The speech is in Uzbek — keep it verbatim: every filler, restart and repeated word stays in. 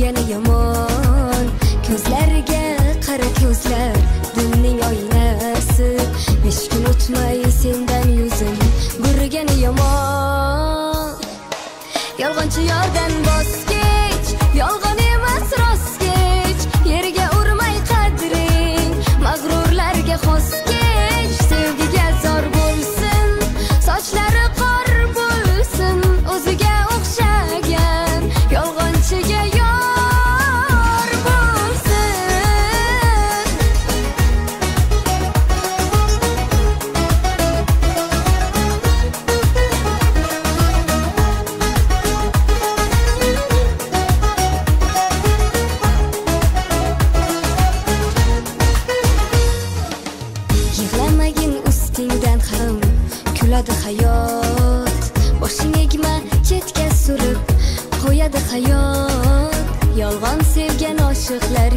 ko'rgani yomon. Ko'zlariga qara ko'zlar dinning oynasi. besh kun o'tmay sendan yuzim burgani yomon. Yolg'onchi yordan voz kech, yolg'on emas rost kech. Yerga urmay qadring, mag'rurlarga xos kech. Sevgiga zor bo'lsin, sochlari qor bo'lsin. O'ziga o'xshagan yolg'onchiga yor bo'lsin. Yig'lamagin ustingdan ham kuladi hayot. Boshing egma chetga surib qo'yadi hayot. Yolg'on sevgan oshiqlar